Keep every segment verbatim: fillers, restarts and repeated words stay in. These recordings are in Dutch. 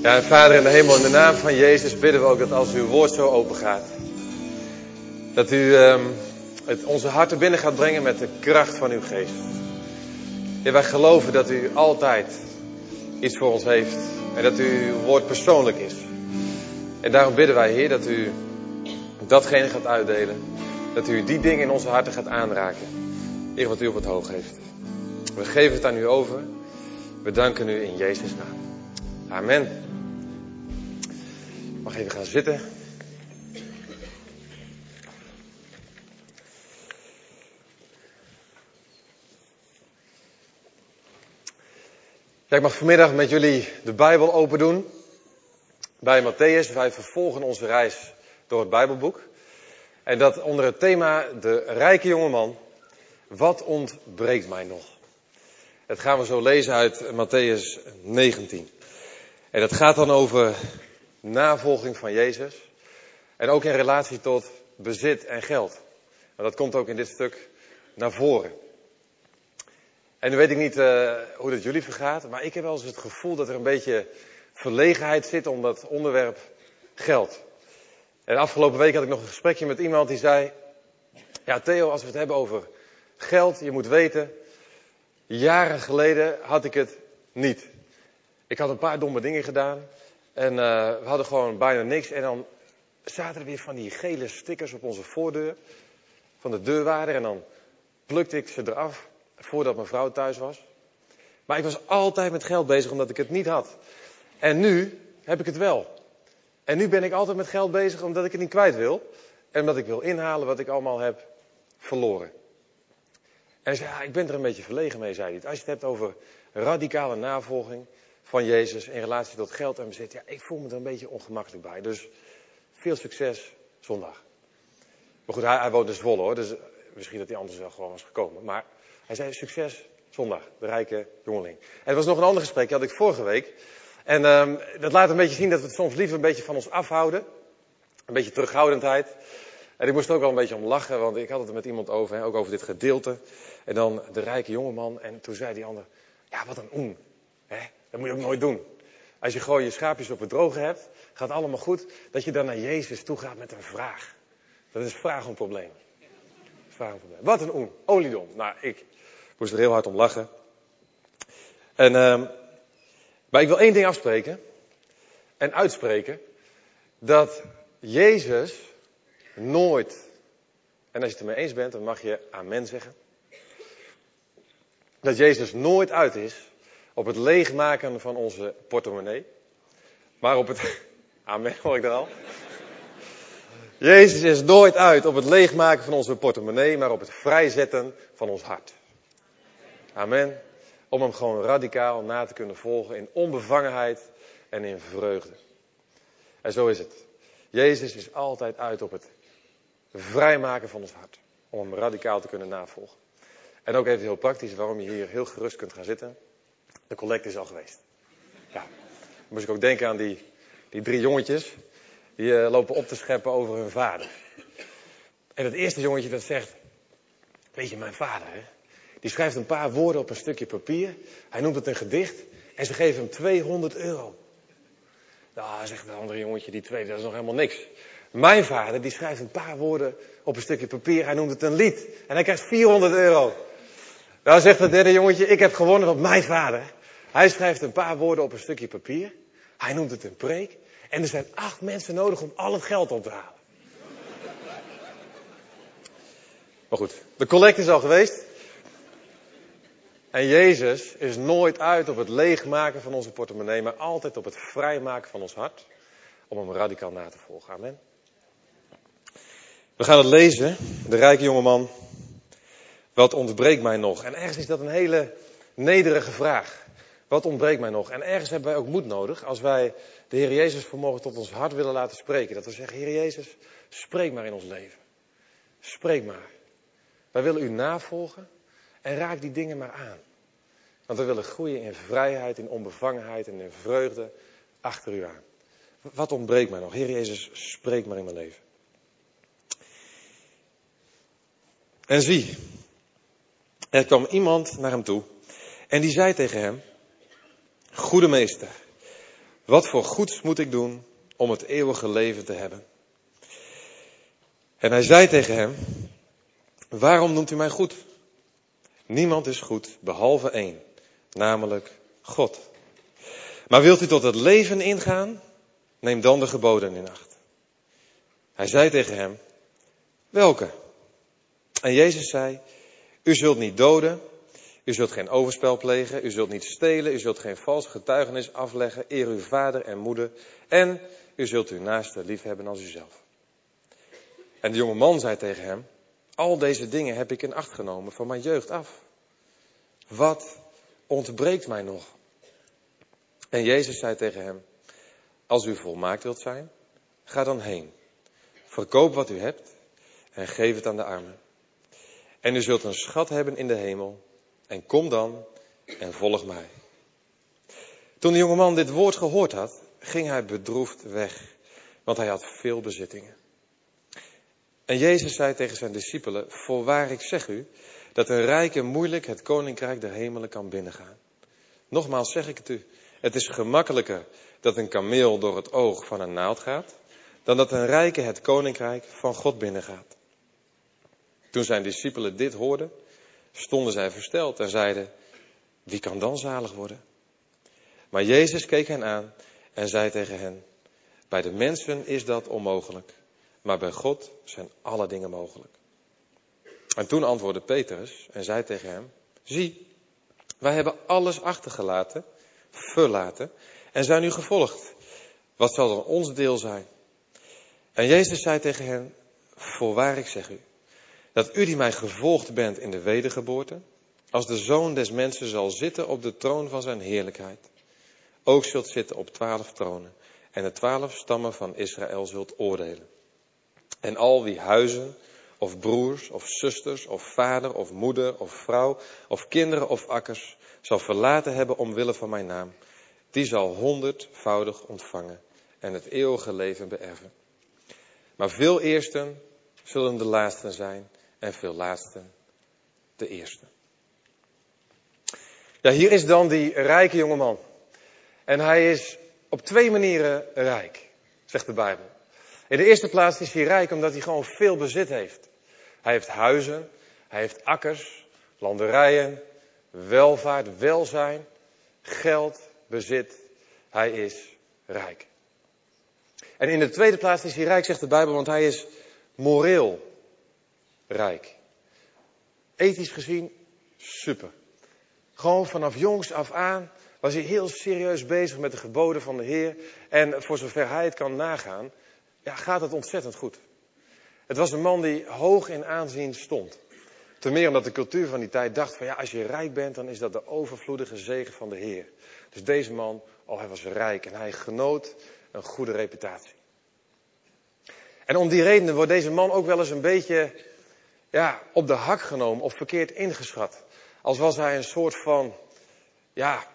Ja, Vader in de hemel, in de naam van Jezus bidden we ook dat als uw woord zo open gaat, dat u um, het onze harten binnen gaat brengen met de kracht van uw geest. Ja, wij geloven dat u altijd iets voor ons heeft en dat uw woord persoonlijk is. En daarom bidden wij, Heer, dat u datgene gaat uitdelen, dat u die dingen in onze harten gaat aanraken. Heer, wat u op het oog heeft. We geven het aan u over. We danken u in Jezus' naam. Amen. Mag even gaan zitten. Ja, ik mag vanmiddag met jullie de Bijbel open doen. Bij Mattheüs. Wij vervolgen onze reis door het Bijbelboek. En dat onder het thema de rijke jongeman. Wat ontbreekt mij nog? Dat gaan we zo lezen uit Mattheüs negentien. En dat gaat dan over navolging van Jezus. En ook in relatie tot bezit en geld. Maar dat komt ook in dit stuk naar voren. En nu weet ik niet uh, hoe dat jullie vergaat. Maar ik heb wel eens het gevoel dat er een beetje verlegenheid zit om dat onderwerp geld. En afgelopen week had ik nog een gesprekje met iemand die zei: ja, Theo, als we het hebben over geld, je moet weten, jaren geleden had ik het niet. Ik had een paar domme dingen gedaan en uh, we hadden gewoon bijna niks. En dan zaten er weer van die gele stickers op onze voordeur van de deurwaarder en dan plukte ik ze eraf voordat mijn vrouw thuis was. Maar ik was altijd met geld bezig omdat ik het niet had. En nu heb ik het wel. En nu ben ik altijd met geld bezig omdat ik het niet kwijt wil. En omdat ik wil inhalen wat ik allemaal heb verloren. En hij zei, ja, ik ben er een beetje verlegen mee, zei hij. Als je het hebt over radicale navolging van Jezus in relatie tot geld en bezit. Ja, ik voel me er een beetje ongemakkelijk bij. Dus veel succes zondag. Maar goed, hij, hij woont in Zwolle hoor. Dus misschien dat hij anders wel gewoon was gekomen. Maar hij zei, succes zondag, de rijke jongeling. En er was nog een ander gesprek, dat had ik vorige week. En um, dat laat een beetje zien dat we het soms liever een beetje van ons afhouden. Een beetje terughoudendheid. En ik moest er ook wel een beetje om lachen, want ik had het er met iemand over, hè, ook over dit gedeelte. En dan de rijke jongeman. En toen zei die ander, ja, wat een oen. Hè? Dat moet je ook nooit doen. Als je gewoon je schaapjes op het droge hebt, gaat allemaal goed, dat je dan naar Jezus toe gaat met een vraag. Dat is vraag om probleem. Vraag om probleem. Wat een oen. Oliedom. Nou, ik moest er heel hard om lachen. En, um, maar ik wil één ding afspreken. En uitspreken. Dat Jezus nooit, en als je het ermee eens bent, dan mag je amen zeggen. Dat Jezus nooit uit is op het leegmaken van onze portemonnee. Maar op het, amen hoor ik er al. Jezus is nooit uit op het leegmaken van onze portemonnee, maar op het vrijzetten van ons hart. Amen. Om hem gewoon radicaal na te kunnen volgen in onbevangenheid en in vreugde. En zo is het. Jezus is altijd uit op het vrijmaken van ons hart. Om hem radicaal te kunnen navolgen. En ook even heel praktisch waarom je hier heel gerust kunt gaan zitten. De collecte is al geweest. Ja. Dan moest ik ook denken aan die, die drie jongetjes. Die uh, lopen op te scheppen over hun vader. En het eerste jongetje dat zegt, weet je, mijn vader, hè, die schrijft een paar woorden op een stukje papier. Hij noemt het een gedicht. En ze geven hem tweehonderd euro. Nou, zegt het andere jongetje, die tweede, dat is nog helemaal niks. Mijn vader, die schrijft een paar woorden op een stukje papier. Hij noemt het een lied. En hij krijgt vierhonderd euro. Nou, zegt het derde jongetje, ik heb gewonnen op mijn vader. Hij schrijft een paar woorden op een stukje papier. Hij noemt het een preek. En er zijn acht mensen nodig om al het geld op te halen. Maar goed, de collecte is al geweest. En Jezus is nooit uit op het leegmaken van onze portemonnee, maar altijd op het vrijmaken van ons hart. Om hem radicaal na te volgen. Amen. We gaan het lezen. De rijke jongeman. Wat ontbreekt mij nog? En ergens is dat een hele nederige vraag. Wat ontbreekt mij nog? En ergens hebben wij ook moed nodig als wij de Heer Jezus vanmorgen tot ons hart willen laten spreken. Dat we zeggen, Heer Jezus, spreek maar in ons leven. Spreek maar. Wij willen u navolgen en raak die dingen maar aan. Want we willen groeien in vrijheid, in onbevangenheid en in vreugde achter u aan. Wat ontbreekt mij nog? Heer Jezus, spreek maar in mijn leven. En zie, er kwam iemand naar hem toe en die zei tegen hem, goede meester, Wat voor goeds moet ik doen om het eeuwige leven te hebben? En hij zei tegen hem, waarom noemt u mij goed? Niemand is goed, behalve één, namelijk God. Maar wilt u tot het leven ingaan? Neem dan de geboden in acht. Hij zei tegen hem, welke? En Jezus zei, u zult niet doden, u zult geen overspel plegen, u zult niet stelen, u zult geen vals getuigenis afleggen, eer uw vader en moeder en u zult uw naaste liefhebben als uzelf. En de jonge man zei tegen hem, al deze dingen heb ik in acht genomen van mijn jeugd af. Wat ontbreekt mij nog? En Jezus zei tegen hem, als u volmaakt wilt zijn, ga dan heen. Verkoop wat u hebt en geef het aan de armen. En u zult een schat hebben in de hemel. En kom dan en volg mij. Toen de jongeman dit woord gehoord had, ging hij bedroefd weg, want hij had veel bezittingen. En Jezus zei tegen zijn discipelen, voorwaar ik zeg u, dat een rijke moeilijk het koninkrijk der hemelen kan binnengaan. Nogmaals zeg ik het u, het is gemakkelijker dat een kameel door het oog van een naald gaat, dan dat een rijke het koninkrijk van God binnengaat. Toen zijn discipelen dit hoorden, stonden zij versteld en zeiden, wie kan dan zalig worden? Maar Jezus keek hen aan en zei tegen hen, bij de mensen is dat onmogelijk, maar bij God zijn alle dingen mogelijk. En toen antwoordde Petrus en zei tegen hem, zie, wij hebben alles achtergelaten, verlaten en zijn u gevolgd. Wat zal dan ons deel zijn? En Jezus zei tegen hen, voorwaar ik zeg u, dat u die mij gevolgd bent in de wedergeboorte, als de Zoon des Mensen zal zitten op de troon van zijn heerlijkheid, ook zult zitten op twaalf tronen en de twaalf stammen van Israël zult oordelen. En al wie huizen, of broers, of zusters, of vader, of moeder, of vrouw, of kinderen, of akkers, zal verlaten hebben omwille van mijn naam, die zal honderdvoudig ontvangen en het eeuwige leven beërven. Maar veel eersten zullen de laatsten zijn en veel laatsten de eersten. Ja, hier is dan die rijke jongeman. En hij is op twee manieren rijk, zegt de Bijbel. In de eerste plaats is hij rijk omdat hij gewoon veel bezit heeft. Hij heeft huizen, hij heeft akkers, landerijen, welvaart, welzijn, geld, bezit. Hij is rijk. En in de tweede plaats is hij rijk, zegt de Bijbel, want hij is moreel rijk. Ethisch gezien, super. Gewoon vanaf jongs af aan was hij heel serieus bezig met de geboden van de Heer. En voor zover hij het kan nagaan, ja, gaat het ontzettend goed. Het was een man die hoog in aanzien stond. Ten meer omdat de cultuur van die tijd dacht van ja, als je rijk bent, dan is dat de overvloedige zegen van de Heer. Dus deze man, oh hij was rijk en hij genoot een goede reputatie. En om die redenen wordt deze man ook wel eens een beetje ja, op de hak genomen of verkeerd ingeschat. Als was hij een soort van, ja,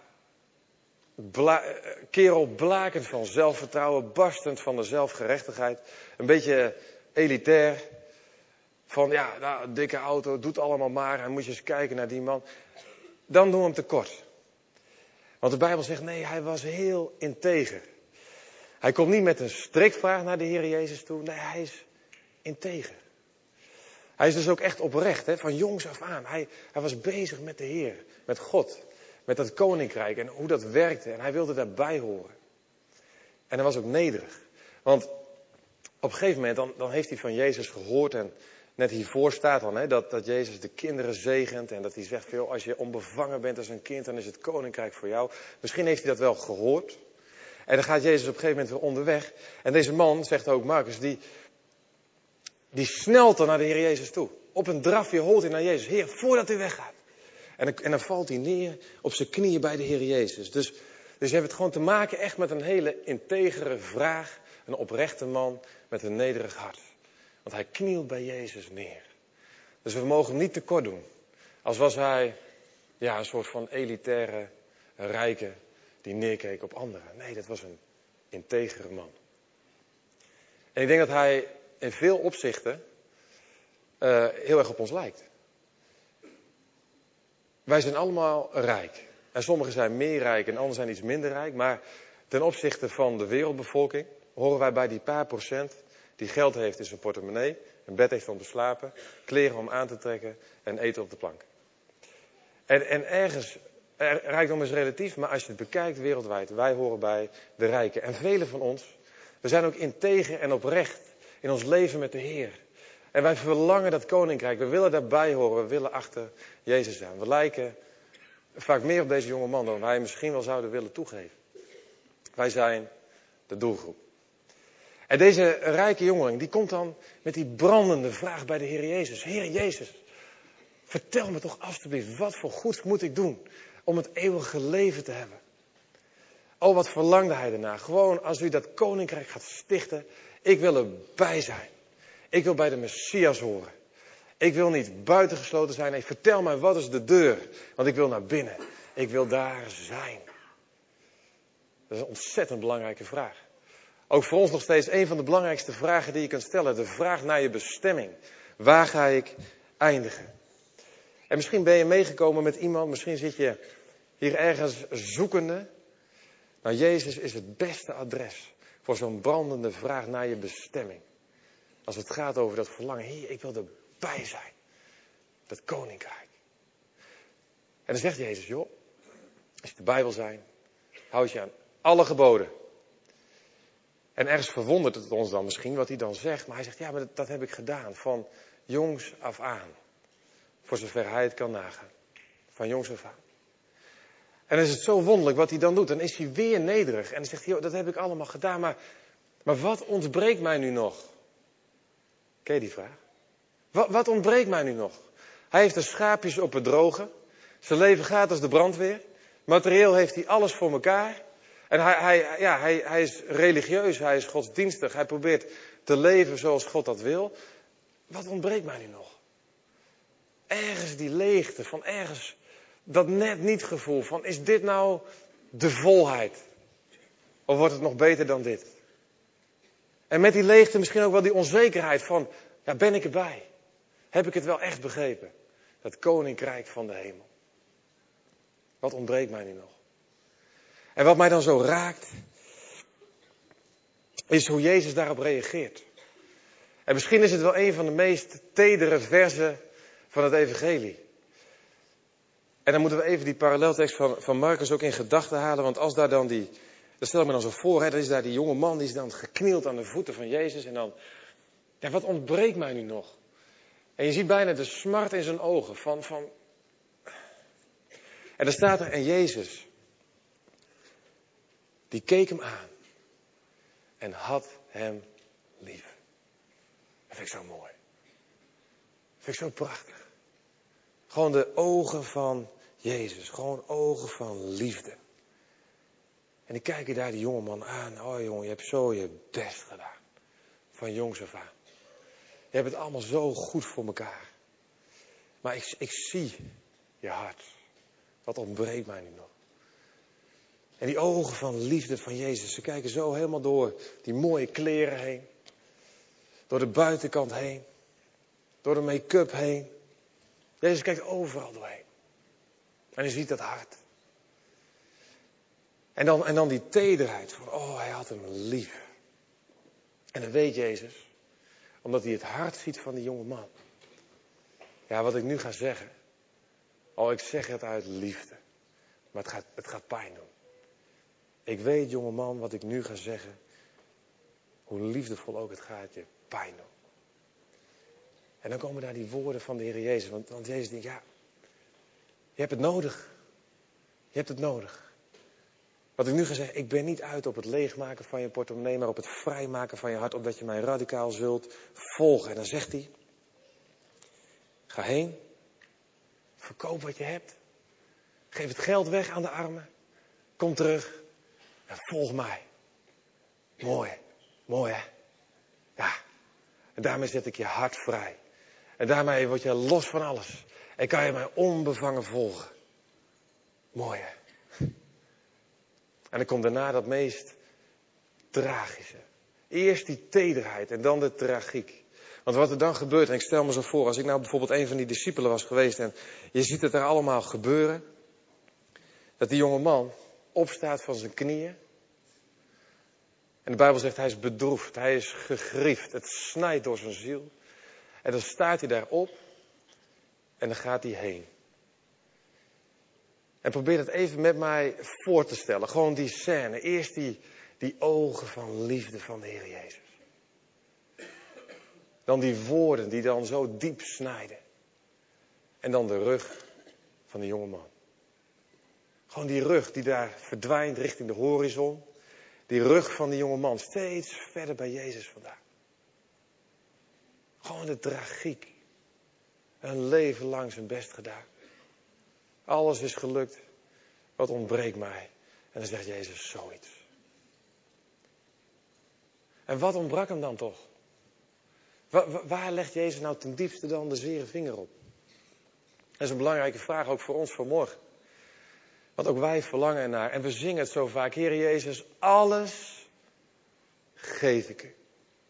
bla, kerel blakend van zelfvertrouwen, barstend van de zelfgerechtigheid. Een beetje elitair. Van ja, nou, dikke auto, doet allemaal maar. En moet je eens kijken naar die man. Dan doen we hem tekort. Want de Bijbel zegt, nee, hij was heel integer. Hij komt niet met een strikvraag naar de Heer Jezus toe. Nee, hij is integer. Hij is dus ook echt oprecht, hè, van jongs af aan. Hij, hij was bezig met de Heer, met God, met dat koninkrijk en hoe dat werkte. En hij wilde daarbij horen. En hij was ook nederig. Want op een gegeven moment, dan, dan heeft hij van Jezus gehoord. En net hiervoor staat dan, hè, dat, dat Jezus de kinderen zegent. En dat hij zegt, veel, als je onbevangen bent als een kind, dan is het koninkrijk voor jou. Misschien heeft hij dat wel gehoord. En dan gaat Jezus op een gegeven moment weer onderweg. En deze man, zegt ook Marcus, die, die snelt dan naar de Heer Jezus toe. Op een drafje holt hij naar Jezus. Heer, voordat u weggaat. En dan, en dan valt hij neer op zijn knieën bij de Heer Jezus. Dus, dus je hebt het gewoon te maken echt met een hele integere vraag. Een oprechte man met een nederig hart. Want hij knielt bij Jezus neer. Dus we mogen hem niet tekort doen. Als was hij ja, een soort van elitaire, rijke die neerkeek op anderen. Nee, dat was een integere man. En ik denk dat hij in veel opzichten uh, heel erg op ons lijkt. Wij zijn allemaal rijk. En sommigen zijn meer rijk en anderen zijn iets minder rijk. Maar ten opzichte van de wereldbevolking horen wij bij die paar procent die geld heeft in zijn portemonnee, een bed heeft om te slapen, kleren om aan te trekken en eten op de plank. En, en ergens, er, rijkdom is relatief, maar als je het bekijkt wereldwijd, wij horen bij de rijken. En velen van ons, we zijn ook integer en oprecht in ons leven met de Heer. En wij verlangen dat koninkrijk, we willen daarbij horen, we willen achter Jezus zijn. We lijken vaak meer op deze jonge man dan wij misschien wel zouden willen toegeven. Wij zijn de doelgroep. En deze rijke jongeling, die komt dan met die brandende vraag bij de Heer Jezus. Heer Jezus, vertel me toch alstublieft, wat voor goeds moet ik doen om het eeuwige leven te hebben? Oh, wat verlangde hij ernaar. Gewoon als u dat koninkrijk gaat stichten, ik wil erbij zijn. Ik wil bij de Messias horen. Ik wil niet buitengesloten zijn. Nee, vertel mij, wat is de deur? Want ik wil naar binnen. Ik wil daar zijn. Dat is een ontzettend belangrijke vraag. Ook voor ons nog steeds een van de belangrijkste vragen die je kunt stellen. De vraag naar je bestemming. Waar ga ik eindigen? En misschien ben je meegekomen met iemand. Misschien zit je hier ergens zoekende. Nou, Jezus is het beste adres voor zo'n brandende vraag naar je bestemming. Als het gaat over dat verlangen. Hier, ik wil erbij zijn. Dat koninkrijk. En dan zegt Jezus, joh. Als je de Bijbel zijn, houd je aan alle geboden. En ergens verwondert het ons dan misschien wat hij dan zegt. Maar hij zegt, ja, maar dat, dat heb ik gedaan. Van jongs af aan. Voor zover hij het kan nagaan. Van jongs af aan. En dan is het zo wonderlijk wat hij dan doet. Dan is hij weer nederig. En dan zegt hij, joh, dat heb ik allemaal gedaan. Maar, maar wat ontbreekt mij nu nog? Ken je die vraag? Wat, wat ontbreekt mij nu nog? Hij heeft de schaapjes op het droge. Zijn leven gaat als de brandweer. Materieel heeft hij alles voor elkaar. En hij, hij, ja, hij, hij is religieus, hij is godsdienstig. Hij probeert te leven zoals God dat wil. Wat ontbreekt mij nu nog? Ergens die leegte, van ergens dat net niet gevoel. Van is dit nou de volheid? Of wordt het nog beter dan dit? En met die leegte misschien ook wel die onzekerheid van, ja, ben ik erbij? Heb ik het wel echt begrepen? Dat koninkrijk van de hemel. Wat ontbreekt mij nu nog? En wat mij dan zo raakt, is hoe Jezus daarop reageert. En misschien is het wel een van de meest tedere verzen van het evangelie. En dan moeten we even die paralleltekst van, van Marcus ook in gedachten halen. Want als daar dan die, dat stel ik me dan zo voor, hè, dan is daar die jonge man, die is dan geknield aan de voeten van Jezus. En dan, ja, wat ontbreekt mij nu nog? En je ziet bijna de smart in zijn ogen van, van... En dan staat er, en Jezus, die keek hem aan. En had hem lief. Dat vind ik zo mooi. Dat vind ik zo prachtig. Gewoon de ogen van Jezus. Gewoon ogen van liefde. En die kijken daar die jongeman aan. Oh jongen, je hebt zo je best gedaan. Van jongs af aan. Je hebt het allemaal zo goed voor elkaar. Maar ik, ik zie je hart. Wat ontbreekt mij nu nog. En die ogen van liefde van Jezus. Ze kijken zo helemaal door die mooie kleren heen. Door de buitenkant heen. Door de make-up heen. Jezus kijkt overal doorheen. En je ziet dat hart. En dan, en dan die tederheid van, oh, hij had hem lief. En dan weet Jezus, omdat hij het hart ziet van die jonge man. Ja, wat ik nu ga zeggen. Oh, ik zeg het uit liefde. Maar het gaat, het gaat pijn doen. Ik weet, jonge man, wat ik nu ga zeggen. Hoe liefdevol ook het gaat je pijn doen. En dan komen daar die woorden van de Heer Jezus. Want, want Jezus denkt, ja, je hebt het nodig. Je hebt het nodig. Wat ik nu ga zeggen, ik ben niet uit op het leegmaken van je portemonnee, maar op het vrijmaken van je hart, opdat je mij radicaal zult volgen. En dan zegt hij, ga heen, verkoop wat je hebt, geef het geld weg aan de armen, kom terug en volg mij. Mooi, mooi hè? Ja, en daarmee zet ik je hart vrij. En daarmee word je los van alles. En kan je mij onbevangen volgen. Mooi hè? En dan komt daarna dat meest tragische. Eerst die tederheid en dan de tragiek. Want wat er dan gebeurt, en ik stel me zo voor, als ik nou bijvoorbeeld een van die discipelen was geweest en je ziet het daar allemaal gebeuren. Dat die jonge man opstaat van zijn knieën. En de Bijbel zegt, hij is bedroefd, hij is gegriefd. Het snijdt door zijn ziel. En dan staat hij daarop en dan gaat hij heen. En probeer het even met mij voor te stellen. Gewoon die scène. Eerst die, die ogen van liefde van de Heer Jezus. Dan die woorden die dan zo diep snijden. En dan de rug van de jonge man. Gewoon die rug die daar verdwijnt richting de horizon. Die rug van die jonge man steeds verder bij Jezus vandaan. Gewoon de tragiek. Een leven lang zijn best gedaan. Alles is gelukt. Wat ontbreekt mij? En dan zegt Jezus zoiets. En wat ontbrak hem dan toch? Waar, waar legt Jezus nou ten diepste dan de zere vinger op? Dat is een belangrijke vraag ook voor ons vanmorgen. Want ook wij verlangen ernaar. En we zingen het zo vaak. Heer Jezus, alles geef ik u.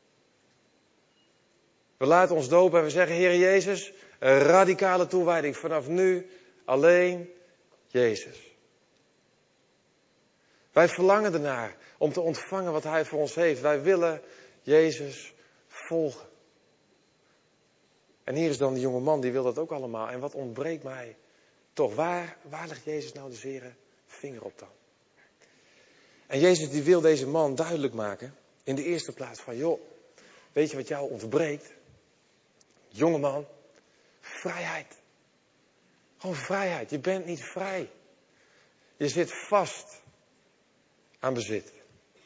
We laten ons dopen en we zeggen, Heer Jezus, een radicale toewijding. Vanaf nu alleen Jezus. Wij verlangen ernaar om te ontvangen wat Hij voor ons heeft. Wij willen Jezus volgen. En hier is dan die jonge man, die wil dat ook allemaal. En wat ontbreekt mij toch? Waar, waar legt Jezus nou de zere vinger op dan? En Jezus die wil deze man duidelijk maken. In de eerste plaats van, joh, weet je wat jou ontbreekt? Jonge man, vrijheid. Gewoon vrijheid. Je bent niet vrij. Je zit vast aan bezit.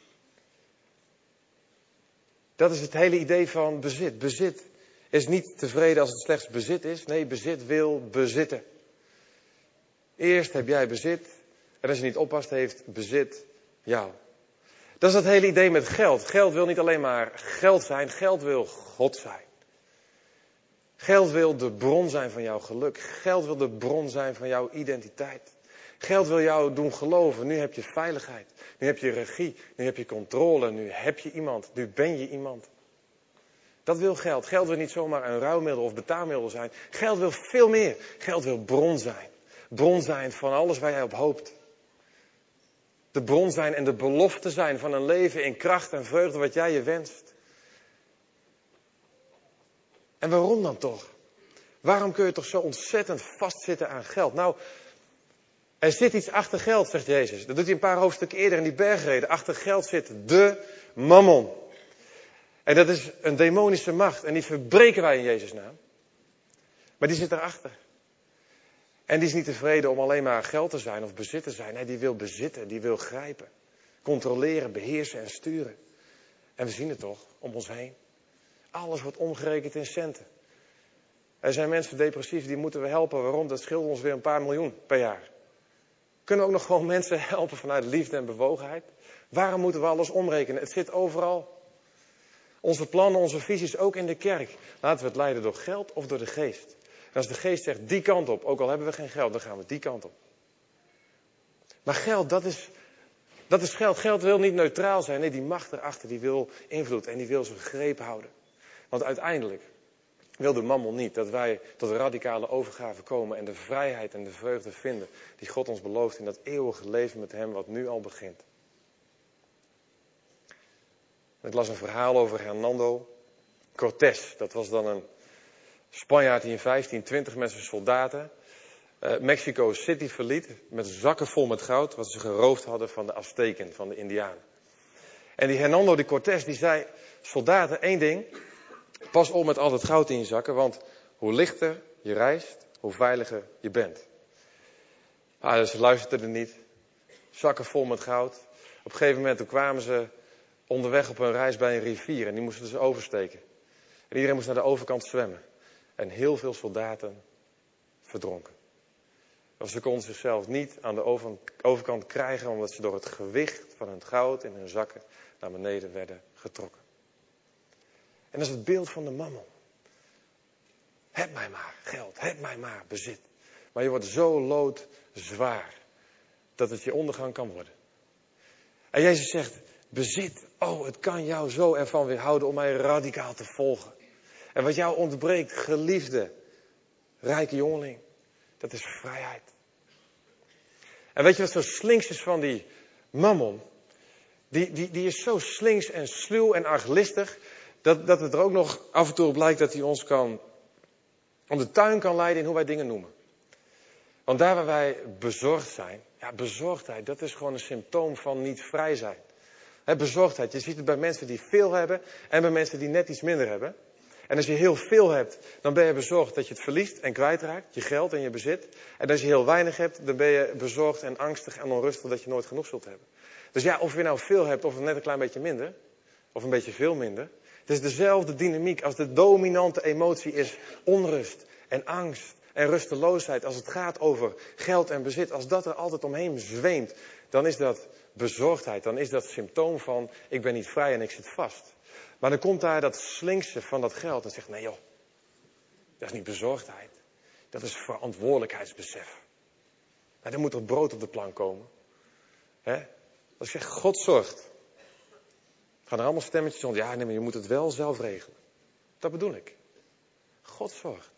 Dat is het hele idee van bezit. Bezit is niet tevreden als het slechts bezit is. Nee, bezit wil bezitten. Eerst heb jij bezit. En als je niet oppast, heeft bezit jou. Dat is het hele idee met geld. Geld wil niet alleen maar geld zijn. Geld wil God zijn. Geld wil de bron zijn van jouw geluk. Geld wil de bron zijn van jouw identiteit. Geld wil jou doen geloven. Nu heb je veiligheid. Nu heb je regie. Nu heb je controle. Nu heb je iemand. Nu ben je iemand. Dat wil geld. Geld wil niet zomaar een ruilmiddel of betaalmiddel zijn. Geld wil veel meer. Geld wil bron zijn. Bron zijn van alles waar jij op hoopt. De bron zijn en de belofte zijn van een leven in kracht en vreugde wat jij je wenst. En waarom dan toch? Waarom kun je toch zo ontzettend vastzitten aan geld? Nou, er zit iets achter geld, zegt Jezus. Dat doet hij een paar hoofdstukken eerder in die bergreden. Achter geld zit de mammon. En dat is een demonische macht. En die verbreken wij in Jezus' naam. Maar die zit erachter. En die is niet tevreden om alleen maar geld te zijn of bezit te zijn. Nee, die wil bezitten, die wil grijpen. Controleren, beheersen en sturen. En we zien het toch, om ons heen. Alles wordt omgerekend in centen. Er zijn mensen depressief, die moeten we helpen. Waarom? Dat scheelt ons weer een paar miljoen per jaar. Kunnen we ook nog gewoon mensen helpen vanuit liefde en bewogenheid? Waarom moeten we alles omrekenen? Het zit overal. Onze plannen, onze visies, ook in de kerk. Laten we het leiden door geld of door de geest. En als de geest zegt die kant op, ook al hebben we geen geld, dan gaan we die kant op. Maar geld, dat is, dat is geld. Geld wil niet neutraal zijn. Nee, die macht erachter, die wil invloed en die wil zijn greep houden. Want uiteindelijk wil de mammon niet dat wij tot radicale overgave komen en de vrijheid en de vreugde vinden die God ons belooft in dat eeuwige leven met Hem wat nu al begint. Ik las een verhaal over Hernando Cortés. Dat was dan een Spanjaard die in vijftien twintig met zijn soldaten uh, Mexico City verliet met zakken vol met goud wat ze geroofd hadden van de Azteken, van de Indianen. En die Hernando de Cortés die zei, soldaten, één ding, pas op met al het goud in je zakken, want hoe lichter je reist, hoe veiliger je bent. Ah, dus ze luisterden niet. Zakken vol met goud. Op een gegeven moment toen kwamen ze onderweg op een reis bij een rivier en die moesten dus oversteken. En iedereen moest naar de overkant zwemmen. En heel veel soldaten verdronken. Want ze konden zichzelf niet aan de overkant krijgen omdat ze door het gewicht van het goud in hun zakken naar beneden werden getrokken. En dat is het beeld van de mammon. Heb mij maar geld, heb mij maar bezit. Maar je wordt zo loodzwaar dat het je ondergang kan worden. En Jezus zegt, bezit, oh het kan jou zo ervan weerhouden om mij radicaal te volgen. En wat jou ontbreekt, geliefde, rijke jongeling, dat is vrijheid. En weet je wat zo slinks is van die mammon? Die, die, die is zo slinks en sluw en arglistig, dat, dat het er ook nog af en toe op lijkt dat hij ons kan, om de tuin kan leiden in hoe wij dingen noemen. Want daar waar wij bezorgd zijn, ja, bezorgdheid, dat is gewoon een symptoom van niet vrij zijn. He, bezorgdheid, je ziet het bij mensen die veel hebben en bij mensen die net iets minder hebben. En als je heel veel hebt, dan ben je bezorgd dat je het verliest en kwijtraakt, je geld en je bezit. En als je heel weinig hebt, dan ben je bezorgd en angstig en onrustig dat je nooit genoeg zult hebben. Dus ja, of je nou veel hebt of net een klein beetje minder, of een beetje veel minder. Het is dezelfde dynamiek. Als de dominante emotie is onrust en angst en rusteloosheid. Als het gaat over geld en bezit. Als dat er altijd omheen zweemt, dan is dat bezorgdheid. Dan is dat symptoom van ik ben niet vrij en ik zit vast. Maar dan komt daar dat slinkse van dat geld en zegt nee joh, dat is niet bezorgdheid. Dat is verantwoordelijkheidsbesef. Maar dan moet er brood op de plank komen. He? Als ik zeg God zorgt. Gaan er allemaal stemmetjes om. Ja, nee, maar je moet het wel zelf regelen. Dat bedoel ik. God zorgt.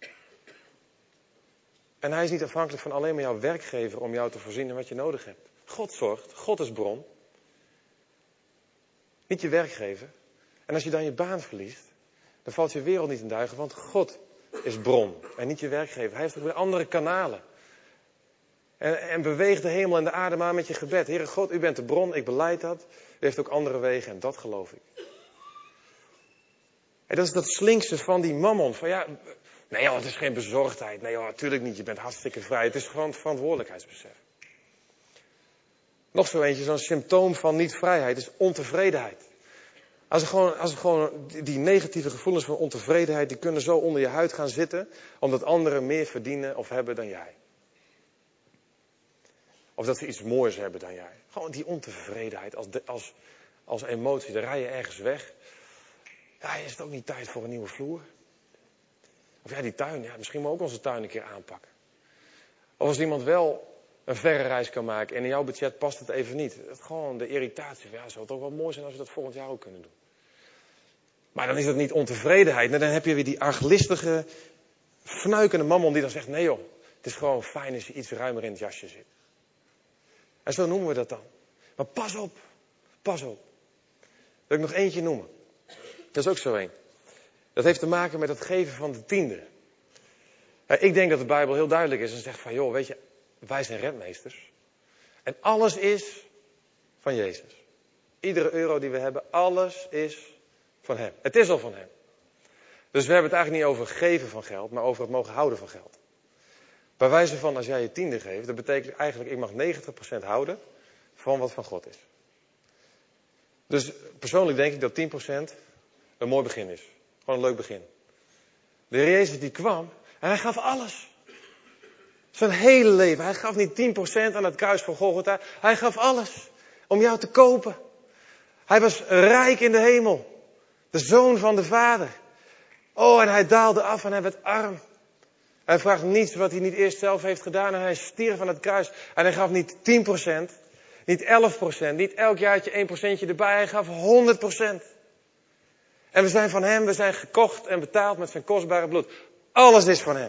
En hij is niet afhankelijk van alleen maar jouw werkgever om jou te voorzien in wat je nodig hebt. God zorgt. God is bron. Niet je werkgever. En als je dan je baan verliest, dan valt je wereld niet in duigen, want God is bron en niet je werkgever. Hij heeft ook weer andere kanalen. En, en beweeg de hemel en de aarde maar met je gebed. Heere God, u bent de bron, ik belijd dat. U heeft ook andere wegen en dat geloof ik. En dat is dat slinkse van die mammon. Van ja, nee joh, het is geen bezorgdheid. Nee joh, natuurlijk niet, je bent hartstikke vrij. Het is gewoon verantwoordelijkheidsbesef. Nog zo eentje, zo'n symptoom van niet-vrijheid is ontevredenheid. Als er gewoon, als er gewoon die negatieve gevoelens van ontevredenheid, die kunnen zo onder je huid gaan zitten, omdat anderen meer verdienen of hebben dan jij. Of dat ze iets moois hebben dan jij. Gewoon die ontevredenheid als, de, als, als emotie. Dan rij je ergens weg. Ja, is het ook niet tijd voor een nieuwe vloer? Of ja, die tuin. Ja, misschien moeten we ook onze tuin een keer aanpakken. Of als iemand wel een verre reis kan maken en in jouw budget past het even niet. Het, gewoon de irritatie. Ja, zou het ook wel mooi zijn als we dat volgend jaar ook kunnen doen. Maar dan is dat niet ontevredenheid. Dan heb je weer die arglistige, fnuikende mammon die dan zegt, nee joh, het is gewoon fijn als je iets ruimer in het jasje zit. En zo noemen we dat dan. Maar pas op, pas op. Wil ik nog eentje noemen. Dat is ook zo één. Dat heeft te maken met het geven van de tiende. Ik denk dat de Bijbel heel duidelijk is en zegt van, joh, weet je, wij zijn rentmeesters. En alles is van Jezus. Iedere euro die we hebben, alles is van Hem. Het is al van Hem. Dus we hebben het eigenlijk niet over geven van geld, maar over het mogen houden van geld. Bij wijze van, als jij je tiende geeft, dat betekent eigenlijk, ik mag negentig procent houden van wat van God is. Dus persoonlijk denk ik dat tien procent een mooi begin is. Gewoon een leuk begin. De Heer Jezus die kwam en hij gaf alles. Zijn hele leven. Hij gaf niet tien procent aan het kruis van Golgotha. Hij gaf alles om jou te kopen. Hij was rijk in de hemel. De zoon van de Vader. Oh, en hij daalde af en hij werd arm. Hij vraagt niets wat hij niet eerst zelf heeft gedaan. En hij stierf aan het kruis. En hij gaf niet tien procent. Niet elf procent. Niet elk jaartje één procentje erbij. Hij gaf honderd procent. En we zijn van hem. We zijn gekocht en betaald met zijn kostbare bloed. Alles is van hem.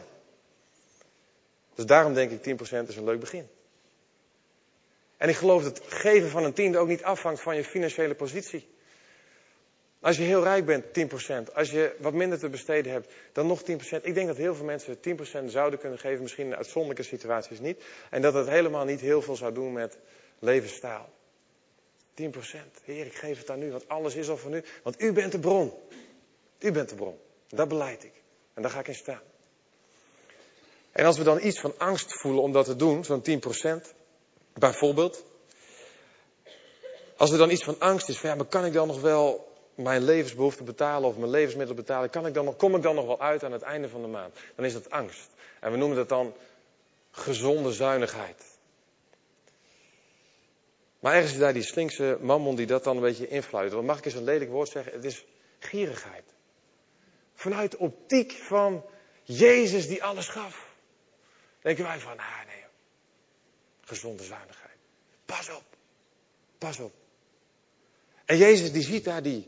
Dus daarom denk ik tien procent is een leuk begin. En ik geloof dat het geven van een tiende ook niet afhangt van je financiële positie. Als je heel rijk bent, tien procent. Als je wat minder te besteden hebt, dan nog tien procent. Ik denk dat heel veel mensen tien procent zouden kunnen geven. Misschien in uitzonderlijke situaties niet. En dat het helemaal niet heel veel zou doen met levensstijl. tien procent. Heer, ik geef het aan u, want alles is al van u. Want u bent de bron. U bent de bron. Dat beleid ik. En daar ga ik in staan. En als we dan iets van angst voelen om dat te doen, zo'n tien procent, bijvoorbeeld. Als er dan iets van angst is, van ja, maar kan ik dan nog wel mijn levensbehoeften betalen of mijn levensmiddelen betalen? Kan ik dan nog, kom ik dan nog wel uit aan het einde van de maand? Dan is dat angst. En we noemen dat dan gezonde zuinigheid. Maar ergens is daar die slinkse mammon die dat dan een beetje influit. Dan mag ik eens een lelijk woord zeggen, het is gierigheid. Vanuit de optiek van Jezus die alles gaf. Denken wij van, ah nee, gezonde zuinigheid. Pas op, pas op. En Jezus die ziet daar die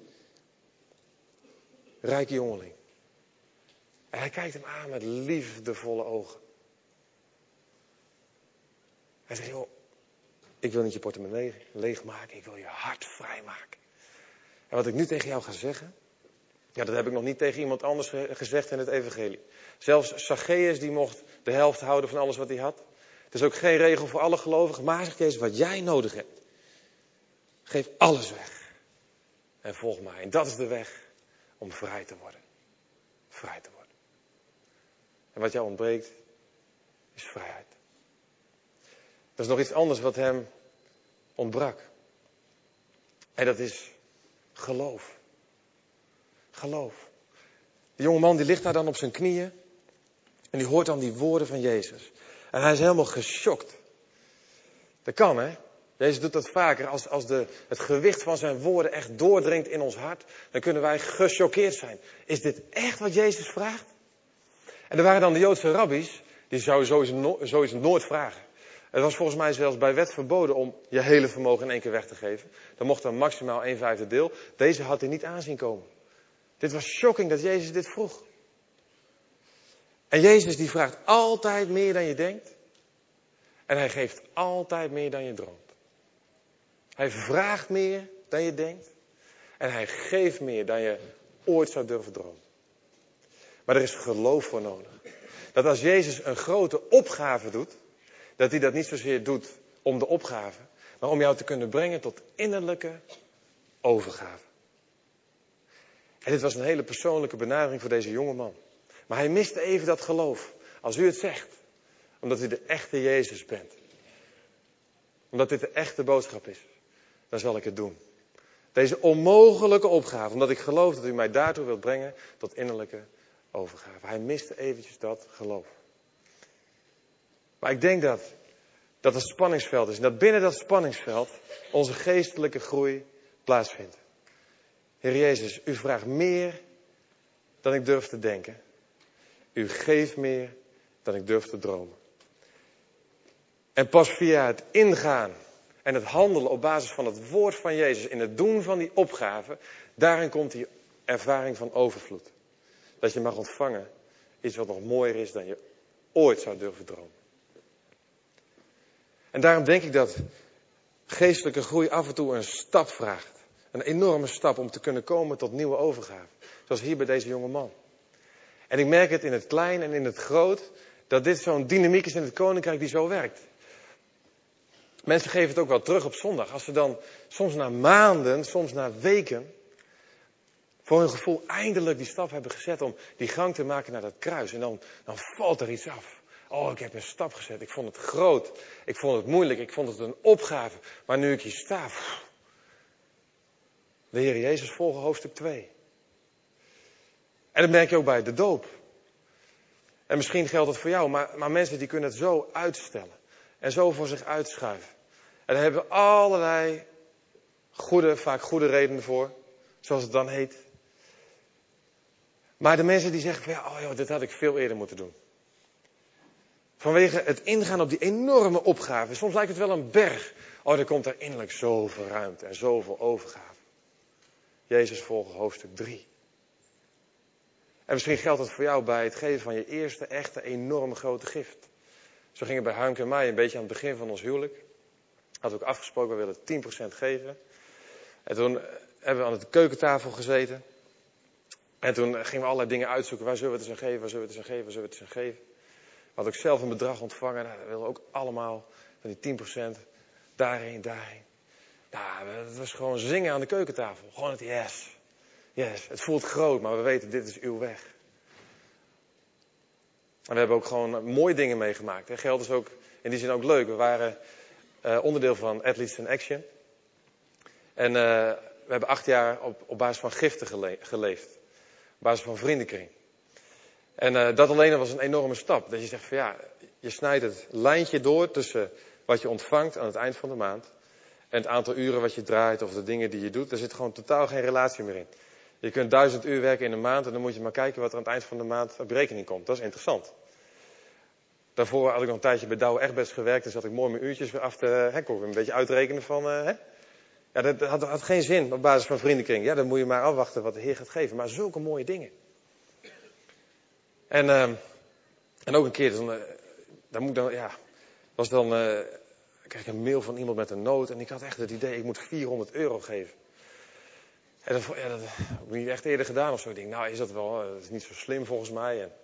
rijke jongeling. En hij kijkt hem aan met liefdevolle ogen. Hij zegt, joh, Ik wil niet je portemonnee leegmaken, ik wil je hart vrijmaken. En wat ik nu tegen jou ga zeggen, ja, dat heb ik nog niet tegen iemand anders gezegd in het evangelie. Zelfs Zacchaeus die mocht de helft houden van alles wat hij had. Het is ook geen regel voor alle gelovigen, maar zegt Jezus, wat jij nodig hebt. Geef alles weg. En volg mij. En dat is de weg om vrij te worden. Vrij te worden. En wat jou ontbreekt, is vrijheid. Er is nog iets anders wat hem ontbrak. En dat is geloof. Geloof. Die jonge man die ligt daar dan op zijn knieën. En die hoort dan die woorden van Jezus. En hij is helemaal geschokt. Dat kan, hè? Jezus doet dat vaker. Als, als de, het gewicht van zijn woorden echt doordringt in ons hart, dan kunnen wij gechoqueerd zijn. Is dit echt wat Jezus vraagt? En er waren dan de Joodse rabbies, die zouden sowieso, no, sowieso nooit vragen. Het was volgens mij zelfs bij wet verboden om je hele vermogen in één keer weg te geven. Dan mocht dan maximaal een vijfde deel. Deze had hij niet aanzien komen. Dit was shocking dat Jezus dit vroeg. En Jezus die vraagt altijd meer dan je denkt. En hij geeft altijd meer dan je droomt. Hij vraagt meer dan je denkt. En hij geeft meer dan je ooit zou durven dromen. Maar er is geloof voor nodig. Dat als Jezus een grote opgave doet, dat hij dat niet zozeer doet om de opgave, maar om jou te kunnen brengen tot innerlijke overgave. En dit was een hele persoonlijke benadering voor deze jonge man. Maar hij miste even dat geloof. Als u het zegt, omdat u de echte Jezus bent. Omdat dit de echte boodschap is, dan zal ik het doen. Deze onmogelijke opgave, omdat ik geloof dat u mij daartoe wilt brengen tot innerlijke overgave. Hij miste eventjes dat geloof. Maar ik denk dat dat het spanningsveld is. En dat binnen dat spanningsveld onze geestelijke groei plaatsvindt. Heer Jezus, u vraagt meer dan ik durf te denken. U geeft meer dan ik durf te dromen. En pas via het ingaan en het handelen op basis van het woord van Jezus, in het doen van die opgave, daarin komt die ervaring van overvloed. Dat je mag ontvangen iets wat nog mooier is dan je ooit zou durven dromen. En daarom denk ik dat geestelijke groei af en toe een stap vraagt. Een enorme stap om te kunnen komen tot nieuwe overgave. Zoals hier bij deze jonge man. En ik merk het in het klein en in het groot, dat dit zo'n dynamiek is in het koninkrijk die zo werkt. Mensen geven het ook wel terug op zondag. Als ze dan soms na maanden, soms na weken, voor hun gevoel eindelijk die stap hebben gezet om die gang te maken naar dat kruis. En dan, dan valt er iets af. Oh, ik heb een stap gezet. Ik vond het groot. Ik vond het moeilijk. Ik vond het een opgave. Maar nu ik hier sta. Pff, de Heer Jezus volgen hoofdstuk twee. En dat merk je ook bij de doop. En misschien geldt het voor jou. Maar, maar mensen die kunnen het zo uitstellen. En zo voor zich uitschuiven. En daar hebben we allerlei goede, vaak goede redenen voor. Zoals het dan heet. Maar de mensen die zeggen van ja, oh joh, dit had ik veel eerder moeten doen. Vanwege het ingaan op die enorme opgave. Soms lijkt het wel een berg. Oh, er komt er innerlijk zoveel ruimte en zoveel overgave. Jezus volgen hoofdstuk drie. En misschien geldt het voor jou bij het geven van je eerste echte enorme grote gift. Zo ging het bij Huimke en mij een beetje aan het begin van ons huwelijk. Hadden we ook afgesproken, we willen tien procent geven. En toen hebben we aan de keukentafel gezeten. En toen gingen we allerlei dingen uitzoeken. Waar zullen we het eens aan geven, waar zullen we het eens aan geven, waar zullen we het eens aan geven. We hadden ook zelf een bedrag ontvangen. Nou, dat wilden we ook allemaal van die tien procent. Daarheen, daarheen. Nou, het was gewoon zingen aan de keukentafel. Gewoon het yes. Yes. Het voelt groot, maar we weten, dit is uw weg. En we hebben ook gewoon mooie dingen meegemaakt. Hè. Geld is ook in die zin ook leuk. We waren uh, onderdeel van Athletes in Action. En uh, we hebben acht jaar op, op basis van giften gele- geleefd. Op basis van vriendenkring. En uh, dat alleen was een enorme stap. Dat je zegt van ja, je snijdt het lijntje door tussen wat je ontvangt aan het eind van de maand. En het aantal uren wat je draait of de dingen die je doet. Er zit gewoon totaal geen relatie meer in. Je kunt duizend uur werken in een maand en dan moet je maar kijken wat er aan het eind van de maand op rekening komt. Dat is interessant. Daarvoor had ik nog een tijdje bij Douwe Egberts gewerkt en zat ik mooi mijn uurtjes weer af te hè, kon ik weer een beetje uitrekenen van uh, hè. Ja, dat had, had geen zin op basis van vriendenkring. Ja, dan moet je maar afwachten wat de Heer gaat geven. Maar zulke mooie dingen. En, uh, en ook een keer, dan, uh, dan moet ik dan, ja, was dan uh, ik kreeg een mail van iemand met een nood en ik had echt het idee, ik moet vierhonderd euro geven. En dat, ja, dat heb ik niet echt eerder gedaan of zo. Ik denk, nou is dat wel, dat is niet zo slim volgens mij. En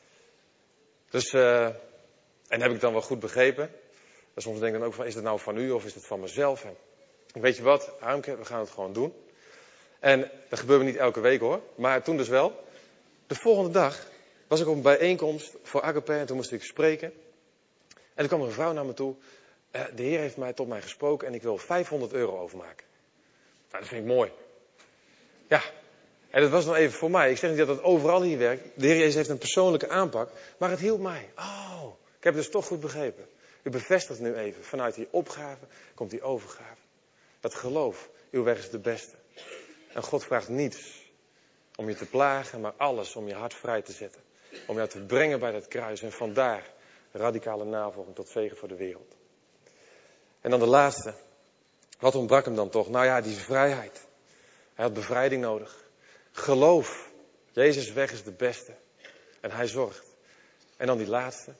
dus, uh, en heb ik het dan wel goed begrepen. En soms denk ik dan ook van, is het nou van u of is het van mezelf? En weet je wat, Harmke, we gaan het gewoon doen. En dat gebeurt niet elke week hoor, maar toen dus wel. De volgende dag was ik op een bijeenkomst voor Agape en toen moest ik spreken. En toen kwam er een vrouw naar me toe. Uh, de Heer heeft mij tot mij gesproken en ik wil vijfhonderd euro overmaken. Nou, dat vind ik mooi. Ja, en dat was nog even voor mij. Ik zeg niet dat het overal hier werkt. De Heer Jezus heeft een persoonlijke aanpak, maar het hielp mij. Oh, ik heb het dus toch goed begrepen. U bevestigt nu even, vanuit die opgave komt die overgave. Dat geloof, uw weg is de beste. En God vraagt niets om je te plagen, maar alles om je hart vrij te zetten. Om jou te brengen bij dat kruis en vandaar radicale navolging tot zegen voor de wereld. En dan de laatste. Wat ontbrak hem dan toch? Nou ja, die vrijheid. Hij had bevrijding nodig. Geloof. Jezus' weg is de beste. En hij zorgt. En dan die laatste.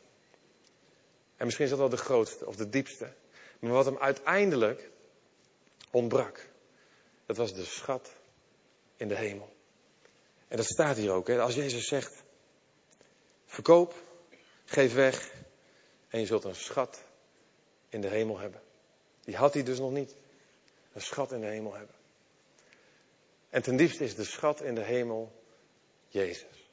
En misschien is dat wel de grootste of de diepste. Maar wat hem uiteindelijk ontbrak. Dat was de schat in de hemel. En dat staat hier ook. Hè? Als Jezus zegt. Verkoop. Geef weg. En je zult een schat in de hemel hebben. Die had hij dus nog niet. Een schat in de hemel hebben. En ten diepste is de schat in de hemel Jezus.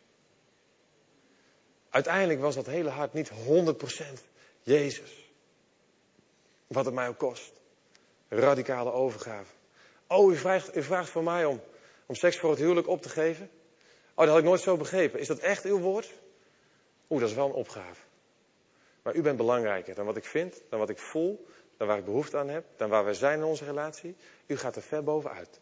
Uiteindelijk was dat hele hart niet honderd procent Jezus. Wat het mij ook kost. Radicale overgave. Oh, u vraagt, u vraagt van mij om, om seks voor het huwelijk op te geven? Oh, dat had ik nooit zo begrepen. Is dat echt uw woord? Oeh, dat is wel een opgave. Maar u bent belangrijker dan wat ik vind, dan wat ik voel, dan waar ik behoefte aan heb, dan waar wij zijn in onze relatie. U gaat er ver bovenuit.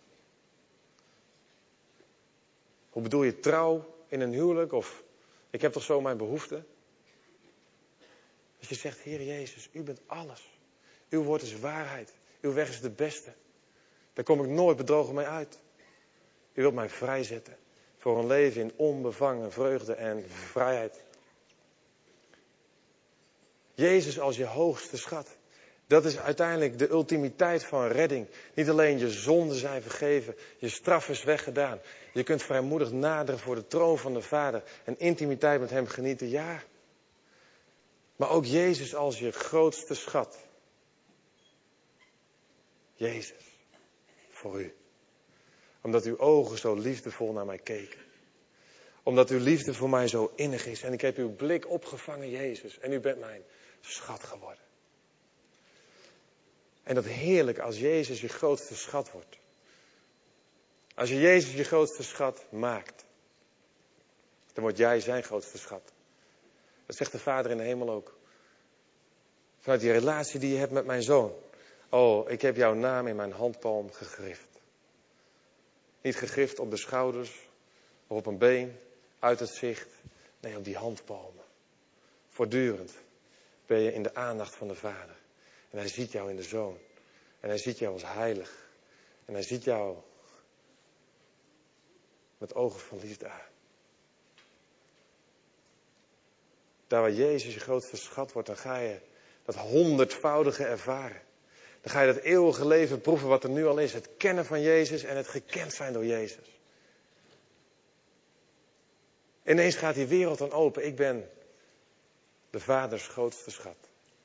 Hoe bedoel je trouw in een huwelijk? Of ik heb toch zo mijn behoefte? Als je zegt, Heer Jezus, u bent alles. Uw woord is waarheid. Uw weg is de beste. Daar kom ik nooit bedrogen mee uit. U wilt mij vrijzetten voor een leven in onbevangen vreugde en vrijheid. Jezus als je hoogste schat. Dat is uiteindelijk de ultimiteit van redding. Niet alleen je zonden zijn vergeven, je straf is weggedaan. Je kunt vrijmoedig naderen voor de troon van de Vader en intimiteit met hem genieten, ja. Maar ook Jezus als je grootste schat. Jezus, voor u. Omdat uw ogen zo liefdevol naar mij keken. Omdat uw liefde voor mij zo innig is. En ik heb uw blik opgevangen, Jezus. En u bent mijn schat geworden. En dat heerlijk als Jezus je grootste schat wordt. Als je Jezus je grootste schat maakt. Dan word jij zijn grootste schat. Dat zegt de Vader in de hemel ook. Vanuit die relatie die je hebt met mijn zoon. Oh, ik heb jouw naam in mijn handpalm gegrift. Niet gegrift op de schouders of op een been, uit het zicht. Nee, op die handpalmen. Voortdurend ben je in de aandacht van de Vader. En hij ziet jou in de Zoon. En hij ziet jou als heilig. En hij ziet jou met ogen van liefde aan. Daar waar Jezus je grootste schat wordt, dan ga je dat honderdvoudige ervaren. Dan ga je dat eeuwige leven proeven wat er nu al is. Het kennen van Jezus en het gekend zijn door Jezus. Ineens gaat die wereld dan open. Ik ben de Vaders grootste schat.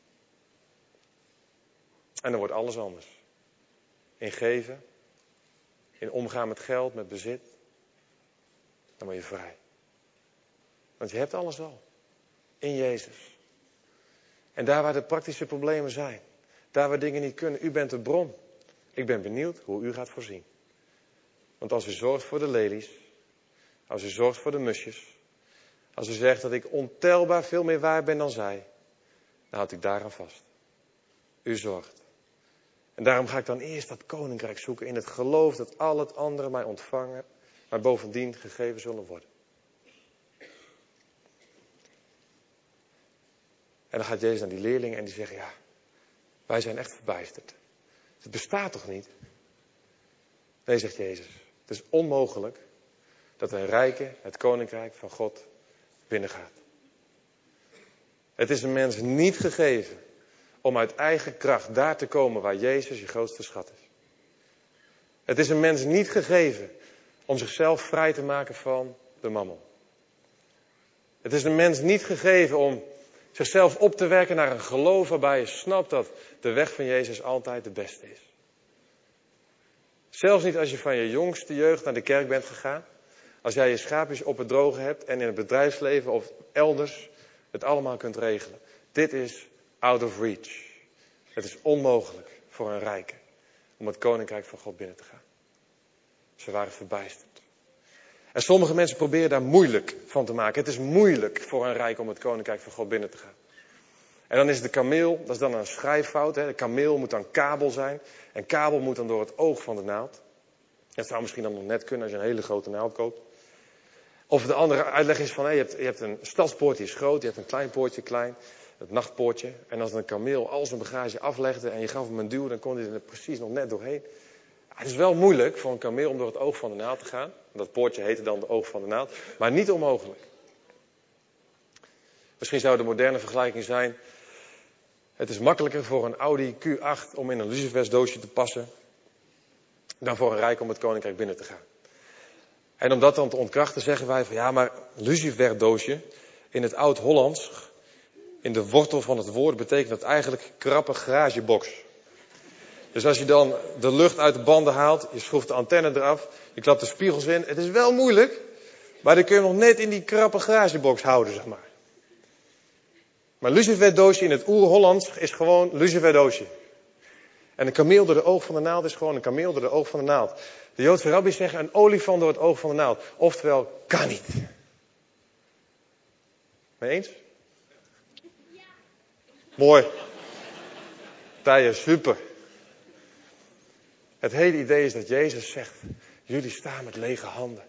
En dan wordt alles anders. In geven, in omgaan met geld, met bezit. Dan word je vrij. Want je hebt alles al. In Jezus. En daar waar de praktische problemen zijn. Daar waar dingen niet kunnen. U bent de bron. Ik ben benieuwd hoe u gaat voorzien. Want als u zorgt voor de lelies. Als u zorgt voor de musjes. Als u zegt dat ik ontelbaar veel meer waard ben dan zij. Dan houd ik daaraan vast. U zorgt. En daarom ga ik dan eerst dat koninkrijk zoeken. In het geloof dat al het andere mij ontvangen. Maar bovendien gegeven zullen worden. En dan gaat Jezus naar die leerlingen en die zeggen, ja, wij zijn echt verbijsterd. Het bestaat toch niet? Nee, zegt Jezus, het is onmogelijk dat een rijke het koninkrijk van God binnengaat. Het is een mens niet gegeven om uit eigen kracht daar te komen waar Jezus je grootste schat is. Het is een mens niet gegeven om zichzelf vrij te maken van de mammon. Het is een mens niet gegeven om zichzelf op te werken naar een geloof waarbij je snapt dat de weg van Jezus altijd de beste is. Zelfs niet als je van je jongste jeugd naar de kerk bent gegaan. Als jij je schaapjes op het droge hebt en in het bedrijfsleven of elders het allemaal kunt regelen. Dit is out of reach. Het is onmogelijk voor een rijke om het koninkrijk van God binnen te gaan. Ze waren verbijsterd. En sommige mensen proberen daar moeilijk van te maken. Het is moeilijk voor een rijk om het koninkrijk van God binnen te gaan. En dan is de kameel, dat is dan een schrijffout. Hè. De kameel moet dan kabel zijn. En kabel moet dan door het oog van de naald. Dat zou misschien dan nog net kunnen als je een hele grote naald koopt. Of de andere uitleg is van, hé, je, hebt, je hebt een stadspoort die is groot. Je hebt een klein poortje klein. Het nachtpoortje. En als een kameel al zijn bagage aflegde en je gaf hem een duw, dan kon hij er precies nog net doorheen. Het is wel moeilijk voor een kameel om door het oog van de naald te gaan. Dat poortje heette dan de oog van de naald. Maar niet onmogelijk. Misschien zou de moderne vergelijking zijn. Het is makkelijker voor een Audi Q acht om in een lucifersdoosje te passen. Dan voor een rijk om het koninkrijk binnen te gaan. En om dat dan te ontkrachten zeggen wij van ja, maar luciferdoosje in het oud-Hollands, in de wortel van het woord, betekent dat eigenlijk krappe garagebox. Dus als je dan de lucht uit de banden haalt, je schroeft de antenne eraf, je klapt de spiegels in. Het is wel moeilijk, maar dan kun je nog net in die krappe garagebox houden, zeg maar. Maar luciferdoosje in het oer-Hollands is gewoon luciferdoosje. En een kameel door de oog van de naald is gewoon een kameel door de oog van de naald. De Joodse rabbis zeggen een olifant door het oog van de naald. Oftewel, kan niet. Mee eens? Ja. Mooi. Tije, super. Het hele idee is dat Jezus zegt, jullie staan met lege handen.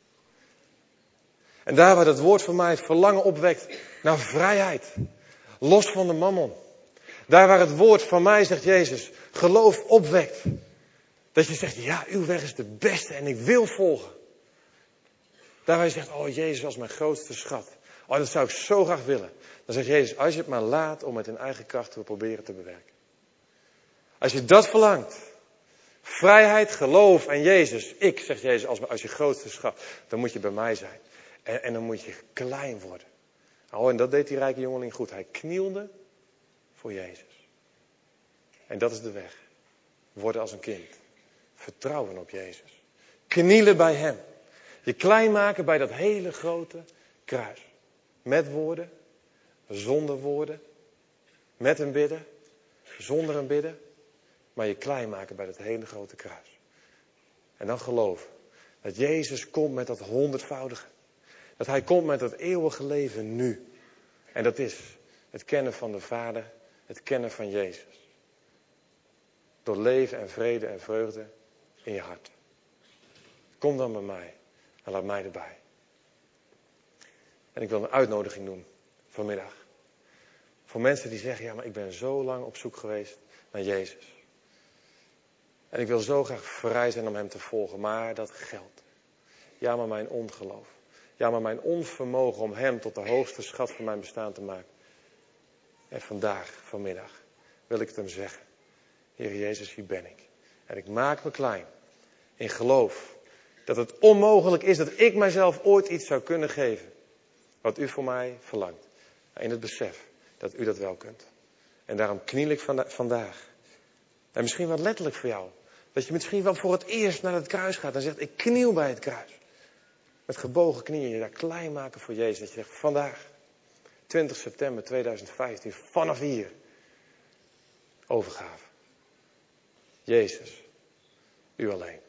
En daar waar het woord van mij het verlangen opwekt naar vrijheid. Los van de mammon. Daar waar het woord van mij, zegt Jezus, geloof opwekt. Dat je zegt, ja, uw weg is de beste en ik wil volgen. Daar waar je zegt, oh Jezus was mijn grootste schat. Oh, dat zou ik zo graag willen. Dan zegt Jezus, als je het maar laat om het in eigen kracht te proberen te bewerken. Als je dat verlangt. Vrijheid, geloof en Jezus. Ik, zegt Jezus, als, als je grootste schat. Dan moet je bij mij zijn. En, en dan moet je klein worden. Oh, en dat deed die rijke jongeling goed. Hij knielde voor Jezus. En dat is de weg. Worden als een kind. Vertrouwen op Jezus. Knielen bij hem. Je klein maken bij dat hele grote kruis. Met woorden. Zonder woorden. Met een bidden. Zonder een bidden. Maar je klein maken bij dat hele grote kruis. En dan geloven. Dat Jezus komt met dat honderdvoudige. Dat hij komt met dat eeuwige leven nu. En dat is het kennen van de Vader. Het kennen van Jezus. Door leven en vrede en vreugde in je hart. Kom dan bij mij. En laat mij erbij. En ik wil een uitnodiging doen vanmiddag. Voor mensen die zeggen, ja maar ik ben zo lang op zoek geweest naar Jezus. En ik wil zo graag vrij zijn om hem te volgen. Maar dat geldt. Ja maar mijn ongeloof. Ja maar mijn onvermogen om hem tot de hoogste schat van mijn bestaan te maken. En vandaag, vanmiddag, wil ik het hem zeggen. Heer Jezus, hier ben ik. En ik maak me klein. In geloof. Dat het onmogelijk is dat ik mijzelf ooit iets zou kunnen geven. Wat u voor mij verlangt. In het besef dat u dat wel kunt. En daarom kniel ik vanda- vandaag. En misschien wat letterlijk voor jou. Dat je misschien wel voor het eerst naar het kruis gaat. En zegt, ik kniel bij het kruis. Met gebogen knieën je daar klein maken voor Jezus. Dat je zegt, vandaag. twintig september tweeduizend vijftien. Vanaf hier. Overgave. Jezus. U alleen.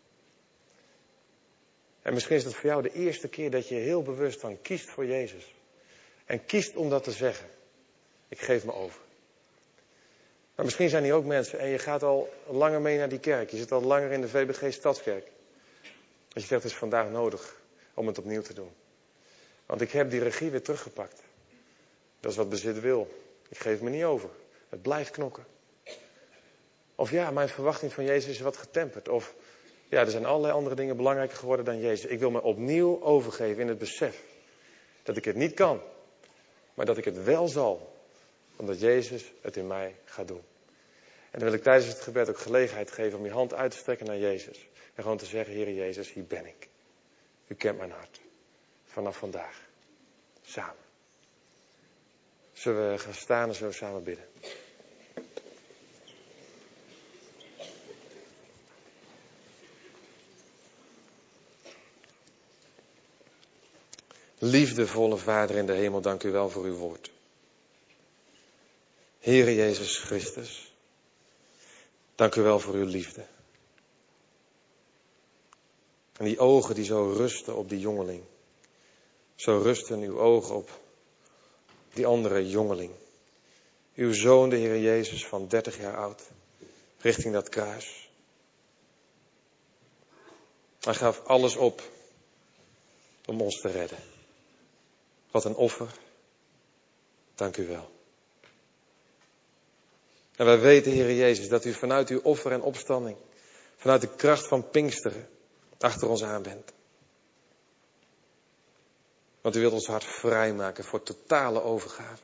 En misschien is het voor jou de eerste keer dat je heel bewust dan kiest voor Jezus. En kiest om dat te zeggen. Ik geef me over. Maar misschien zijn hier ook mensen en je gaat al langer mee naar die kerk. Je zit al langer in de V B G Stadskerk. Dat je zegt, het is vandaag nodig om het opnieuw te doen. Want ik heb die regie weer teruggepakt. Dat is wat bezit wil. Ik geef me niet over. Het blijft knokken. Of ja, mijn verwachting van Jezus is wat getemperd. Of ja, er zijn allerlei andere dingen belangrijker geworden dan Jezus. Ik wil me opnieuw overgeven in het besef dat ik het niet kan. Maar dat ik het wel zal Omdat Jezus het in mij gaat doen. En dan wil ik tijdens het gebed ook gelegenheid geven om je hand uit te strekken naar Jezus. En gewoon te zeggen, Heere Jezus, hier ben ik. U kent mijn hart. Vanaf vandaag. Samen. Zullen we gaan staan en zullen we samen bidden. Liefdevolle Vader in de hemel, dank u wel voor uw woord. Heere Jezus Christus, dank u wel voor uw liefde. En die ogen die zo rusten op die jongeling. Zo rusten uw ogen op die andere jongeling. Uw zoon, de Heer Jezus, van dertig jaar oud, richting dat kruis. Hij gaf alles op om ons te redden. Wat een offer. Dank u wel. En wij weten, Heer Jezus, dat u vanuit uw offer en opstanding, vanuit de kracht van Pinksteren, achter ons aan bent. Want u wilt ons hart vrijmaken voor totale overgave.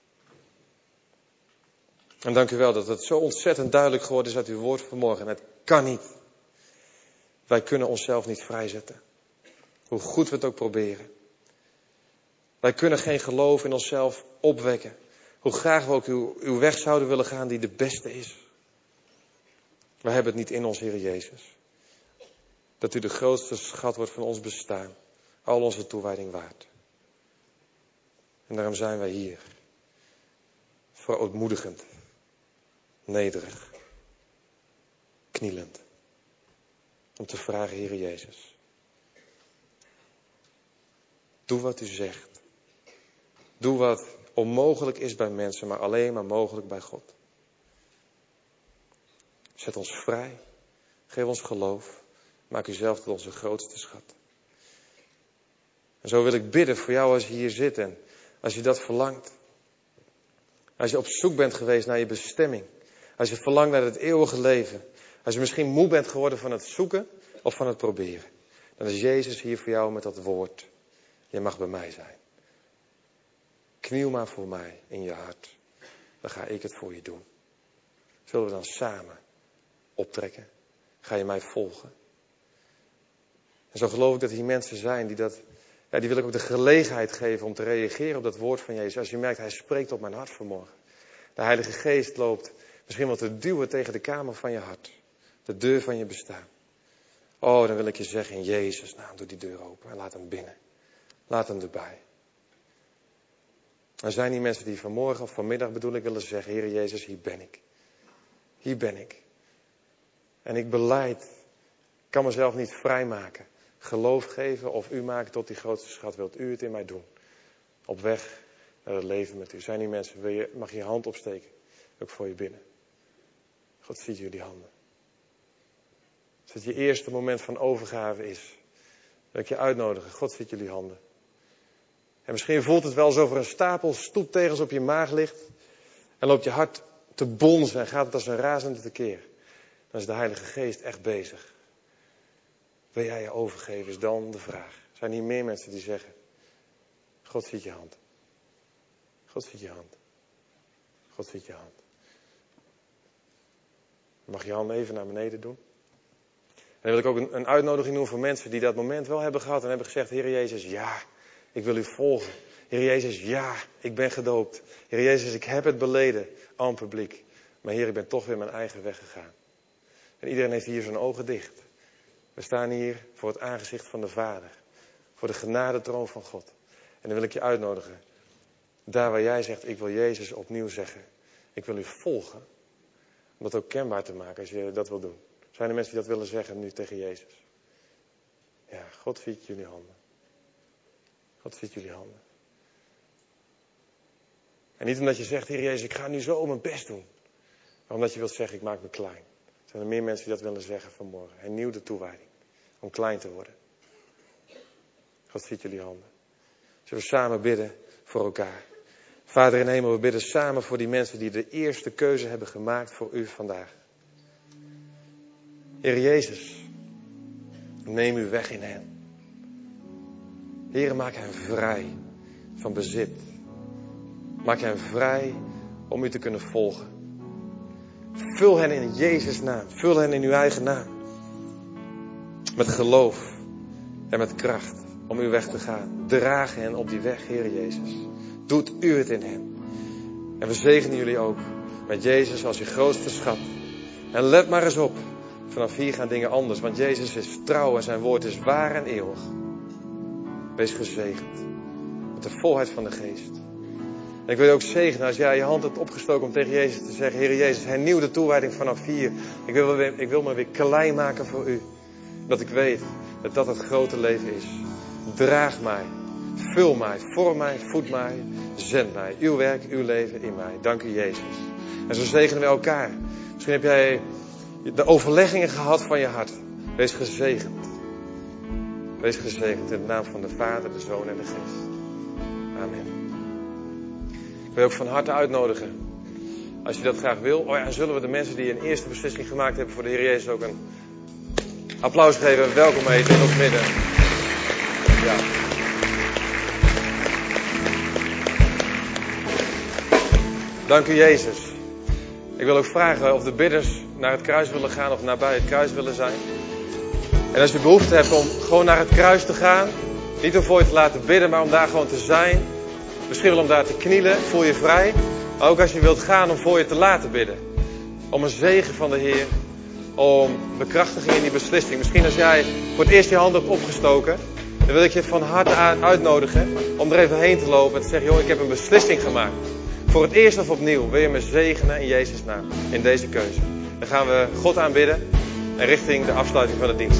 En dank u wel dat het zo ontzettend duidelijk geworden is uit uw woord vanmorgen. Het kan niet. Wij kunnen onszelf niet vrijzetten. Hoe goed we het ook proberen. Wij kunnen geen geloof in onszelf opwekken. Hoe graag we ook uw, uw weg zouden willen gaan die de beste is. We hebben het niet in ons, Heer Jezus. Dat u de grootste schat wordt van ons bestaan. Al onze toewijding waard. En daarom zijn wij hier. Verootmoedigend. Nederig. Knielend. Om te vragen, Heer Jezus. Doe wat u zegt. Doe wat onmogelijk is bij mensen, maar alleen maar mogelijk bij God. Zet ons vrij. Geef ons geloof. Maak u zelf tot onze grootste schat. En zo wil ik bidden voor jou als je hier zit en als je dat verlangt. Als je op zoek bent geweest naar je bestemming. Als je verlangt naar het eeuwige leven. Als je misschien moe bent geworden van het zoeken of van het proberen. Dan is Jezus hier voor jou met dat woord. Je mag bij mij zijn. Kniel maar voor mij in je hart. Dan ga ik het voor je doen. Zullen we dan samen optrekken? Ga je mij volgen? En zo geloof ik dat hier mensen zijn die dat... Ja, die wil ik ook de gelegenheid geven om te reageren op dat woord van Jezus. Als je merkt, hij spreekt op mijn hart vanmorgen. De Heilige Geest loopt misschien wel te duwen tegen de kamer van je hart. De deur van je bestaan. Oh, dan wil ik je zeggen in Jezus' naam, doe die deur open en laat hem binnen. Laat hem erbij. Er zijn die mensen die vanmorgen of vanmiddag bedoel ik willen zeggen, Heer Jezus, hier ben ik. Hier ben ik. En ik belijd, ik kan mezelf niet vrijmaken. Geloof geven of u maken tot die grootste schat. Wilt u het in mij doen? Op weg naar het leven met u. Zijn die mensen, wil je, mag je je hand opsteken? Ook voor je binnen. God ziet jullie handen. Als het je eerste moment van overgave is, wil ik je uitnodigen. God ziet jullie handen. En misschien voelt het wel alsof er een stapel stoeptegels op je maag ligt. En loopt je hart te bonzen en gaat het als een razende tekeer. Dan is de Heilige Geest echt bezig. Wil jij je overgeven, is dan de vraag. Zijn hier meer mensen die zeggen, God ziet je hand. God ziet je hand. God ziet je hand. Mag je hand even naar beneden doen? En dan wil ik ook een, een uitnodiging doen voor mensen die dat moment wel hebben gehad en hebben gezegd, Heer Jezus, ja, ik wil u volgen. Heer Jezus, ja, ik ben gedoopt. Heer Jezus, ik heb het beleden aan publiek. Maar Heer, ik ben toch weer mijn eigen weg gegaan. En iedereen heeft hier zijn ogen dicht. We staan hier voor het aangezicht van de Vader. Voor de genadetroon van God. En dan wil ik je uitnodigen. Daar waar jij zegt, ik wil Jezus opnieuw zeggen. Ik wil u volgen. Om dat ook kenbaar te maken als je dat wil doen. Zijn er mensen die dat willen zeggen nu tegen Jezus? Ja, God ziet jullie handen. God ziet jullie handen. En niet omdat je zegt, Heer Jezus, ik ga nu zo mijn best doen. Maar omdat je wilt zeggen, ik maak me klein. Zijn er meer mensen die dat willen zeggen vanmorgen? Hernieuw de toewijding. Om klein te worden. God ziet jullie handen. Zullen we samen bidden voor elkaar. Vader in hemel, we bidden samen voor die mensen die de eerste keuze hebben gemaakt voor u vandaag. Heer Jezus, neem uw weg in hen. Heer, maak hen vrij van bezit. Maak hen vrij om u te kunnen volgen. Vul hen in Jezus' naam. Vul hen in uw eigen naam. Met geloof en met kracht om uw weg te gaan. Draag hen op die weg, Heer Jezus. Doet u het in hen. En we zegenen jullie ook met Jezus als je grootste schat. En let maar eens op. Vanaf hier gaan dingen anders. Want Jezus is trouw en zijn woord is waar en eeuwig. Wees gezegend. Met de volheid van de geest. En ik wil je ook zegenen als jij je hand hebt opgestoken om tegen Jezus te zeggen: Heer Jezus, hernieuw de toewijding vanaf hier. Ik wil, weer, ik wil me weer klein maken voor u. Dat ik weet dat dat het grote leven is. Draag mij. Vul mij. Vorm mij. Voed mij. Zend mij. Uw werk, uw leven in mij. Dank u Jezus. En zo zegenen we elkaar. Misschien heb jij de overleggingen gehad van je hart. Wees gezegend. Wees gezegend in de naam van de Vader, de Zoon en de Geest. Amen. Ik wil je ook van harte uitnodigen. Als je dat graag wil. Oh ja, en zullen we de mensen die een eerste beslissing gemaakt hebben voor de Heer Jezus ook een applaus geven. Welkom heten in ons midden. Ja. Dank u Jezus. Ik wil ook vragen of de bidders naar het kruis willen gaan of nabij het kruis willen zijn. En als je behoefte hebt om gewoon naar het kruis te gaan. Niet om voor je te laten bidden, maar om daar gewoon te zijn. Misschien wel om daar te knielen, voel je vrij. Maar ook als je wilt gaan om voor je te laten bidden. Om een zegen van de Heer. Om bekrachtiging in die beslissing. Misschien als jij voor het eerst je hand hebt opgestoken. Dan wil ik je van harte uitnodigen om er even heen te lopen. En te zeggen, joh, ik heb een beslissing gemaakt. Voor het eerst of opnieuw wil je me zegenen in Jezus' naam. In deze keuze. Dan gaan we God aanbidden. En richting de afsluiting van de dienst.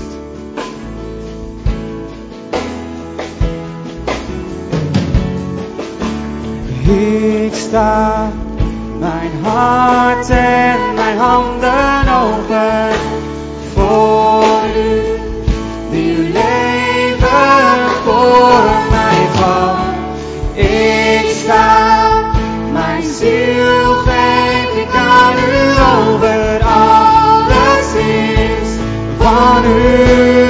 Ik sta mijn hart en mijn handen open voor u, die uw leven voor mij gaf. Ik sta, mijn ziel geef ik aan u over, alles is van u.